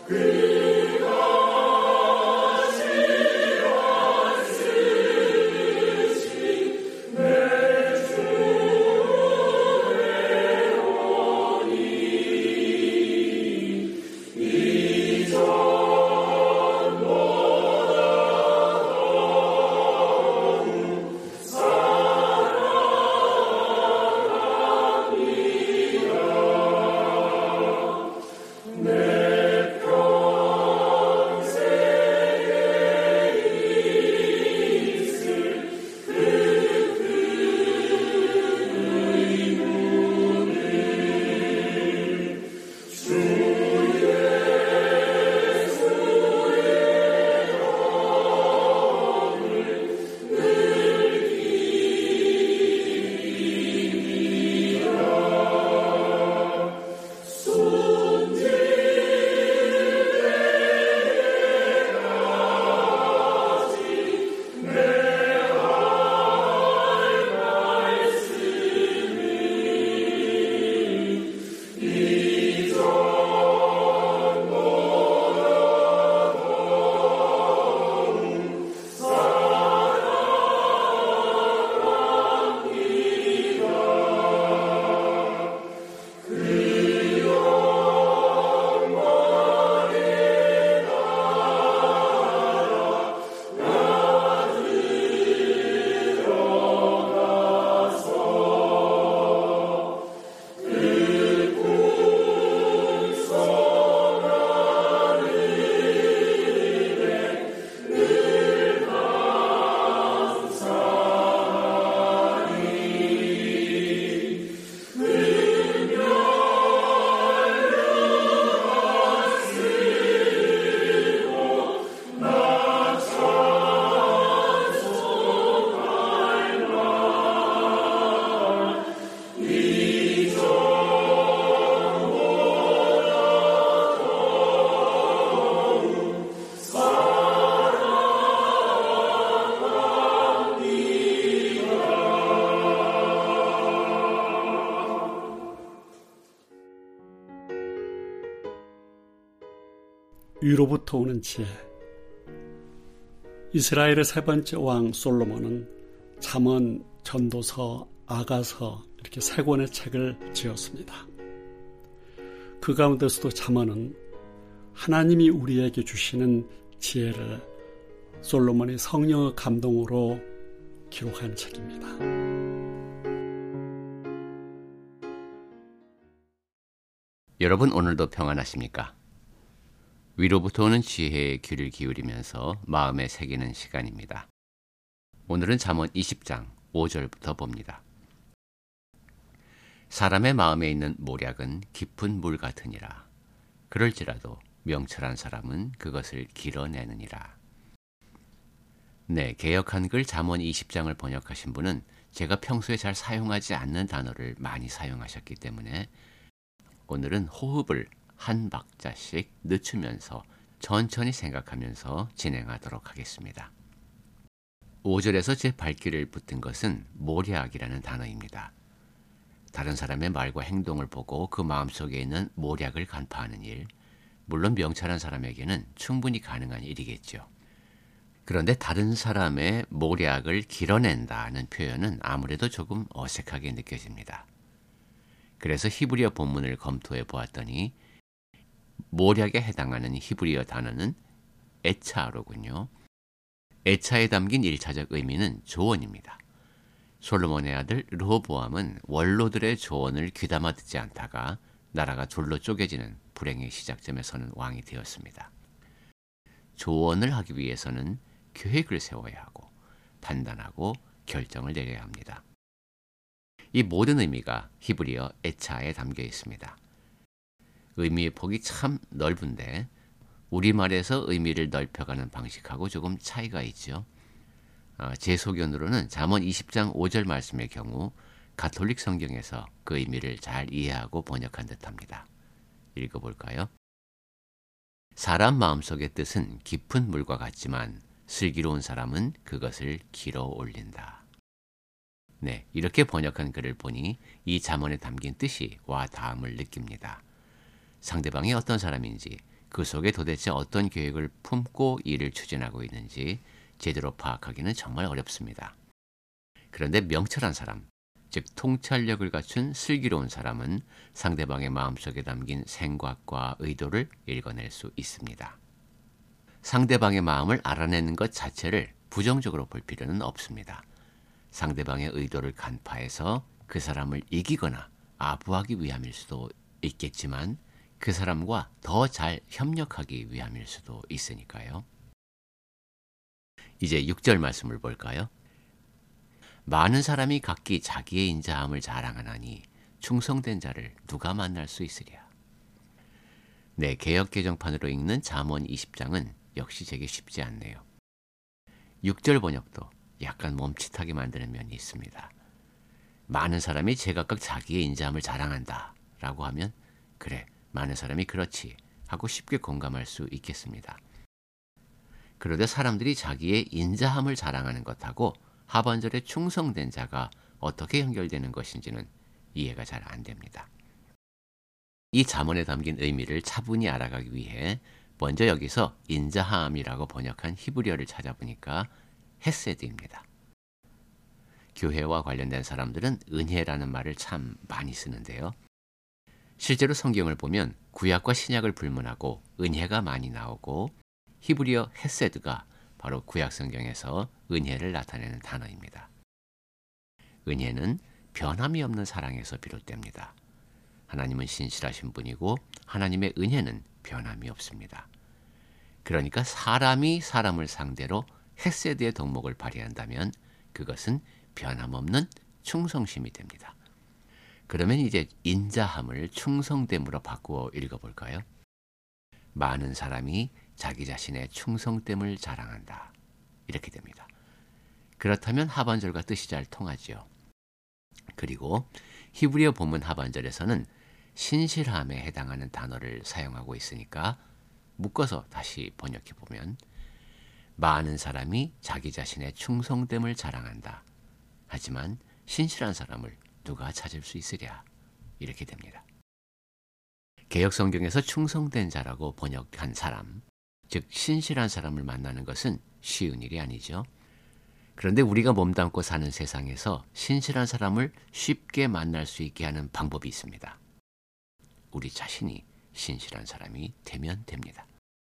위로부터 오는 지혜. 이스라엘의 세 번째 왕 솔로몬은 잠언, 전도서, 아가서 이렇게 세 권의 책을 지었습니다. 그 가운데서도 잠언은 하나님이 우리에게 주시는 지혜를 솔로몬이 성령의 감동으로 기록한 책입니다. 여러분, 오늘도 평안하십니까? 위로부터 오는 지혜의 귀를 기울이면서 마음에 새기는 시간입니다. 오늘은 잠언 이십 장 오 절부터 봅니다. 사람의 마음에 있는 모략은 깊은 물 같으니라. 그럴지라도 명철한 사람은 그것을 길어내느니라. 네, 개역 한글 잠언 이십 장을 번역하신 분은 제가 평소에 잘 사용하지 않는 단어를 많이 사용하셨기 때문에 오늘은 호흡을 한 박자씩 늦추면서 천천히 생각하면서 진행하도록 하겠습니다. 오 절에서 제 발길을 붙은 것은 모략이라는 단어입니다. 다른 사람의 말과 행동을 보고 그 마음속에 있는 모략을 간파하는 일, 물론 명철한 사람에게는 충분히 가능한 일이겠죠. 그런데 다른 사람의 모략을 길어낸다는 표현은 아무래도 조금 어색하게 느껴집니다. 그래서 히브리어 본문을 검토해 보았더니 모략에 해당하는 히브리어 단어는 에차로군요. 에차에 담긴 일차적 의미는 조언입니다. 솔로몬의 아들 르호보암은 원로들의 조언을 귀담아 듣지 않다가 나라가 둘로 쪼개지는 불행의 시작점에 서는 왕이 되었습니다. 조언을 하기 위해서는 계획을 세워야 하고 판단하고 결정을 내려야 합니다. 이 모든 의미가 히브리어 에차에 담겨 있습니다. 의미의 폭이 참 넓은데 우리말에서 의미를 넓혀가는 방식하고 조금 차이가 있죠. 제 소견으로는 잠언 이십 장 오 절 말씀의 경우 가톨릭 성경에서 그 의미를 잘 이해하고 번역한 듯합니다. 읽어볼까요? 사람 마음속의 뜻은 깊은 물과 같지만 슬기로운 사람은 그것을 길어 올린다. 네, 이렇게 번역한 글을 보니 이 잠언에 담긴 뜻이 와 닿음을 느낍니다. 상대방이 어떤 사람인지, 그 속에 도대체 어떤 계획을 품고 일을 추진하고 있는지 제대로 파악하기는 정말 어렵습니다. 그런데 명철한 사람, 즉 통찰력을 갖춘 슬기로운 사람은 상대방의 마음속에 담긴 생각과 의도를 읽어낼 수 있습니다. 상대방의 마음을 알아내는 것 자체를 부정적으로 볼 필요는 없습니다. 상대방의 의도를 간파해서 그 사람을 이기거나 아부하기 위함일 수도 있겠지만 그 사람과 더 잘 협력하기 위함일 수도 있으니까요. 이제 육 절 말씀을 볼까요? 많은 사람이 각기 자기의 인자함을 자랑하나니 충성된 자를 누가 만날 수 있으랴. 네, 개역 개정판으로 읽는 잠언 이십 장은 역시 제게 쉽지 않네요. 육 절 번역도 약간 멈칫하게 만드는 면이 있습니다. 많은 사람이 제각각 자기의 인자함을 자랑한다 라고 하면 그래, 많은 사람이 그렇지 하고 쉽게 공감할 수 있겠습니다. 그런데 사람들이 자기의 인자함을 자랑하는 것하고 하반절에 충성된 자가 어떻게 연결되는 것인지는 이해가 잘 안 됩니다. 이 잠언에 담긴 의미를 차분히 알아가기 위해 먼저 여기서 인자함이라고 번역한 히브리어를 찾아보니까 헤세드입니다. 교회와 관련된 사람들은 은혜라는 말을 참 많이 쓰는데요. 실제로 성경을 보면 구약과 신약을 불문하고 은혜가 많이 나오고 히브리어 헤세드가 바로 구약 성경에서 은혜를 나타내는 단어입니다. 은혜는 변함이 없는 사랑에서 비롯됩니다. 하나님은 신실하신 분이고 하나님의 은혜는 변함이 없습니다. 그러니까 사람이 사람을 상대로 헤세드의 덕목을 발휘한다면 그것은 변함없는 충성심이 됩니다. 그러면 이제 인자함을 충성됨으로 바꾸어 읽어볼까요? 많은 사람이 자기 자신의 충성됨을 자랑한다. 이렇게 됩니다. 그렇다면 하반절과 뜻이 잘 통하지요. 그리고 히브리어 본문 하반절에서는 신실함에 해당하는 단어를 사용하고 있으니까 묶어서 다시 번역해보면 많은 사람이 자기 자신의 충성됨을 자랑한다. 하지만 신실한 사람을 누가 찾을 수 있으랴. 이렇게 됩니다. 개역 성경에서 충성된 자라고 번역한 사람, 즉 신실한 사람을 만나는 것은 쉬운 일이 아니죠. 그런데 우리가 몸담고 사는 세상에서 신실한 사람을 쉽게 만날 수 있게 하는 방법이 있습니다. 우리 자신이 신실한 사람이 되면 됩니다.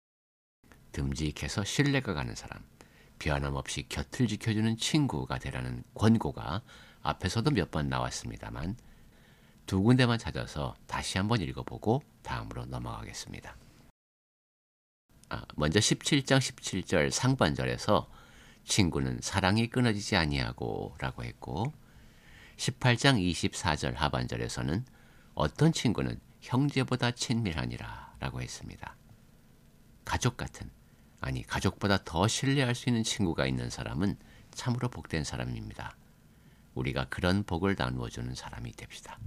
듬직해서 신뢰가 가는 사람, 변함없이 곁을 지켜주는 친구가 되라는 권고가 앞에서도 몇 번 나왔습니다만 두 군데만 찾아서 다시 한번 읽어보고 다음으로 넘어가겠습니다. 아, 먼저 십칠 장 십칠 절 상반절에서 친구는 사랑이 끊어지지 아니하고 라고 했고 십팔 장 이십사 절 하반절에서는 어떤 친구는 형제보다 친밀하니라 라고 했습니다. 가족 같은, 아니 가족보다 더 신뢰할 수 있는 친구가 있는 사람은 참으로 복된 사람입니다. 우리가 그런 복을 나누어주는 사람이 됩시다.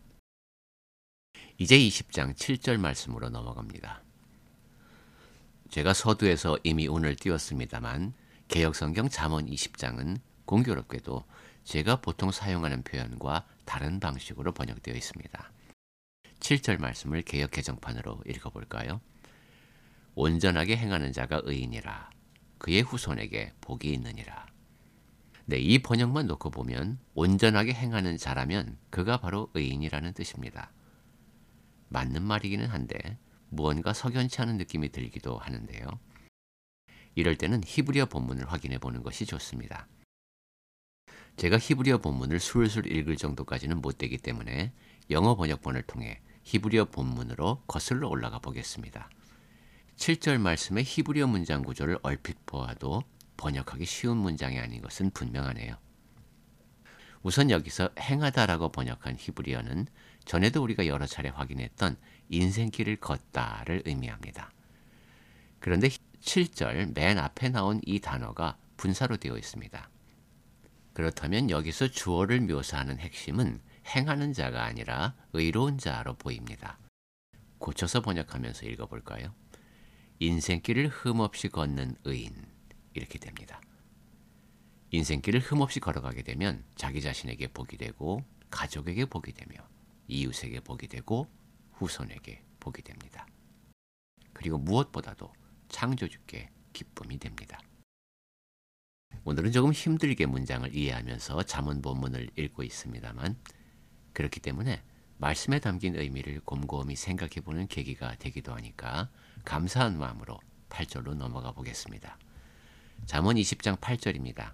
이제 이십 장 칠 절 말씀으로 넘어갑니다. 제가 서두에서 이미 오늘 띄웠습니다만 개역성경 잠언 이십 장은 공교롭게도 제가 보통 사용하는 표현과 다른 방식으로 번역되어 있습니다. 칠 절 말씀을 개역 개정판으로 읽어볼까요? 온전하게 행하는 자가 의인이라 그의 후손에게 복이 있느니라. 네, 이 번역만 놓고 보면 온전하게 행하는 자라면 그가 바로 의인이라는 뜻입니다. 맞는 말이기는 한데 무언가 석연치 않은 느낌이 들기도 하는데요. 이럴 때는 히브리어 본문을 확인해 보는 것이 좋습니다. 제가 히브리어 본문을 술술 읽을 정도까지는 못 되기 때문에 영어 번역본을 통해 히브리어 본문으로 거슬러 올라가 보겠습니다. 칠 절 말씀의 히브리어 문장 구조를 얼핏 보아도 번역하기 쉬운 문장이 아닌 것은 분명하네요. 우선 여기서 행하다라고 번역한 히브리어는 전에도 우리가 여러 차례 확인했던 인생길을 걷다를 의미합니다. 그런데 칠 절 맨 앞에 나온 이 단어가 분사로 되어 있습니다. 그렇다면 여기서 주어를 묘사하는 핵심은 행하는 자가 아니라 의로운 자로 보입니다. 고쳐서 번역하면서 읽어볼까요? 인생길을 흠없이 걷는 의인, 이렇게 됩니다. 인생길을 흠없이 걸어가게 되면 자기 자신에게 복이 되고 가족에게 복이 되며 이웃에게 복이 되고 후손에게 복이 됩니다. 그리고 무엇보다도 창조주께 기쁨이 됩니다. 오늘은 조금 힘들게 문장을 이해하면서 잠언 본문을 읽고 있습니다만, 그렇기 때문에 말씀에 담긴 의미를 곰곰이 생각해보는 계기가 되기도 하니까 감사한 마음으로 팔 절로 넘어가 보겠습니다. 잠언 이십 장 팔 절입니다.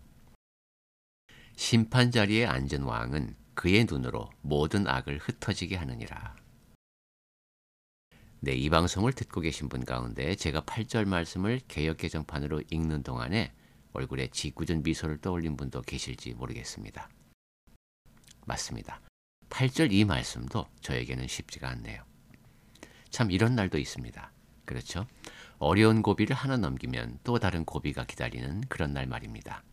심판자리에 앉은 왕은 그의 눈으로 모든 악을 흩어지게 하느니라. 네, 이 방송을 듣고 계신 분 가운데 제가 팔 절 말씀을 개역개정판으로 읽는 동안에 얼굴에 짓궂은 미소를 떠올린 분도 계실지 모르겠습니다. 맞습니다. 팔 절 이 말씀도 저에게는 쉽지가 않네요. 참 이런 날도 있습니다. 그렇죠? 어려운 고비를 하나 넘기면 또 다른 고비가 기다리는 그런 날 말입니다.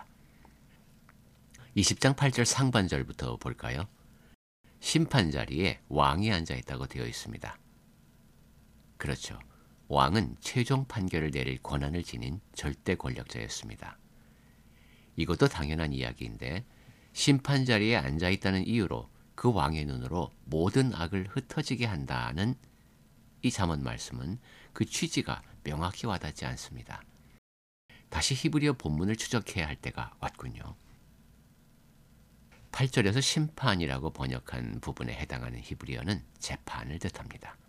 이십 장 팔 절 상반절부터 볼까요? 심판 자리에 왕이 앉아 있다고 되어 있습니다. 그렇죠. 왕은 최종 판결을 내릴 권한을 지닌 절대 권력자였습니다. 이것도 당연한 이야기인데 심판 자리에 앉아 있다는 이유로 그 왕의 눈으로 모든 악을 흩어지게 한다는 이 잠언 말씀은 그 취지가 명확히 와닿지 않습니다. 다시 히브리어 본문을 추적해야 할 때가 왔군요. 팔 절에서 심판이라고 번역한 부분에 해당하는 히브리어는 재판을 뜻합니다.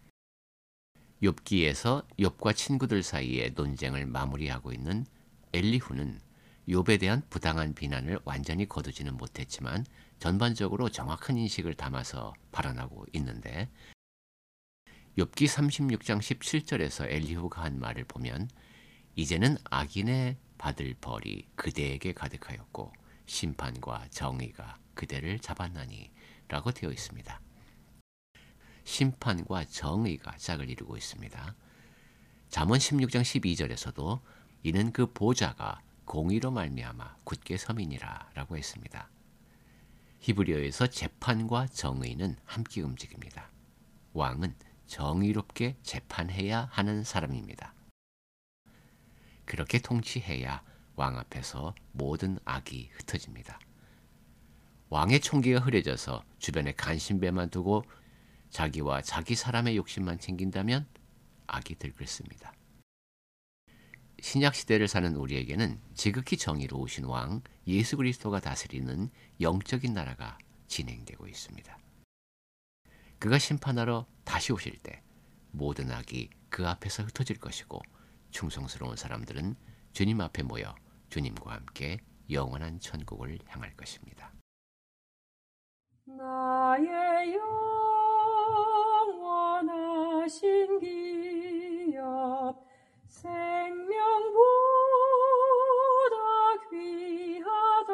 욥기에서 욥과 친구들 사이의 논쟁을 마무리하고 있는 엘리후는 욥에 대한 부당한 비난을 완전히 거두지는 못했지만 전반적으로 정확한 인식을 담아서 발언하고 있는데, 욥기 삼십육 장 십칠 절에서 엘리후가 한 말을 보면 이제는 악인의 받을 벌이 그대에게 가득하였고 심판과 정의가 그대를 잡았나니 라고 되어 있습니다. 심판과 정의가 짝을 이루고 있습니다. 잠언 십육 장 십이 절에서도 이는 그 보좌가 공의로 말미암아 굳게 섬이니라 라고 했습니다. 히브리어에서 재판과 정의는 함께 움직입니다. 왕은 정의롭게 재판해야 하는 사람입니다. 그렇게 통치해야 왕 앞에서 모든 악이 흩어집니다. 왕의 총기가 흐려져서 주변에 간신배만 두고 자기와 자기 사람의 욕심만 챙긴다면 악이 들끓습니다. 신약 시대를 사는 우리에게는 지극히 정의로우신 왕 예수 그리스도가 다스리는 영적인 나라가 진행되고 있습니다. 그가 심판하러 다시 오실 때 모든 악이 그 앞에서 흩어질 것이고 충성스러운 사람들은 주님 앞에 모여 주님과 함께 영원한 천국을 향할 것입니다. 나의 영원하신 기업 생명보다 귀하다.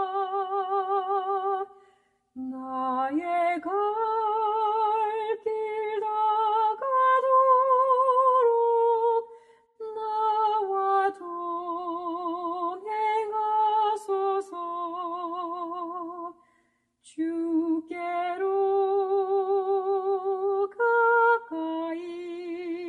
나의 갈 길 다가도록 나와 동행하소서. 주께로 가까이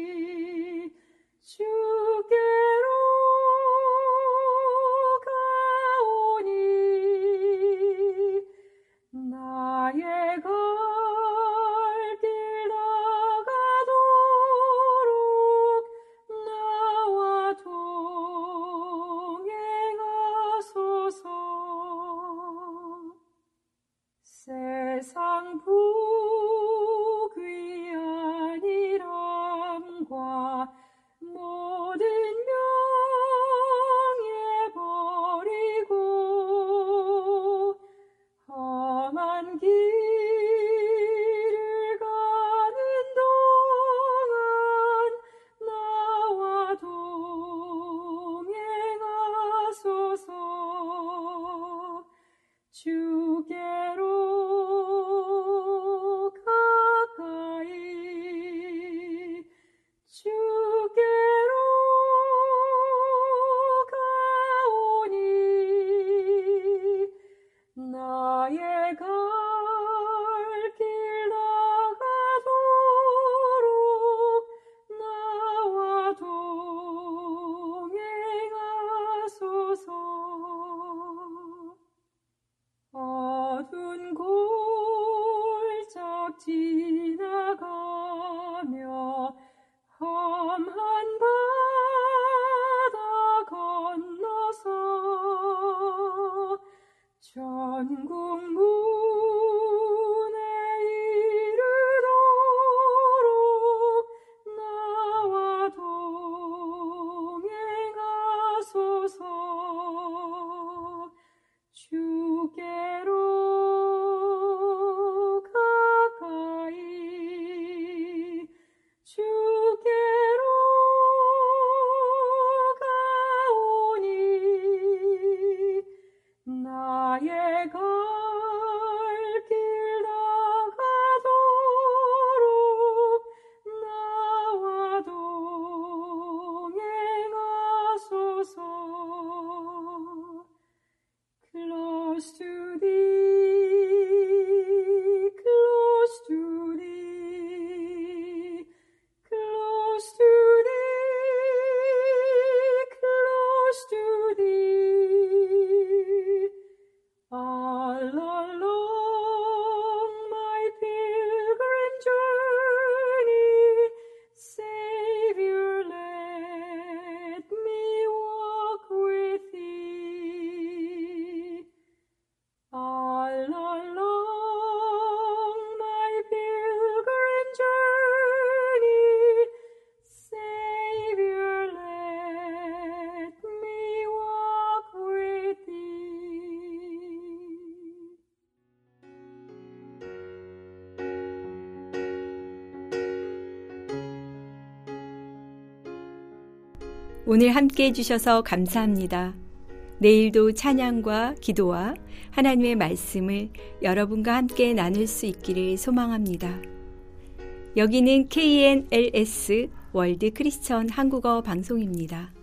close to thee, close to thee, close to thee, close to thee, all along my pilgrim journey, Savior, let me walk with thee. All along my pilgrim journey, Savior, let me walk with thee. 오늘 함께 해주셔서 감사합니다. 내일도 찬양과 기도와 하나님의 말씀을 여러분과 함께 나눌 수 있기를 소망합니다. 여기는 케이엔엘에스 월드 크리스천 한국어 방송입니다.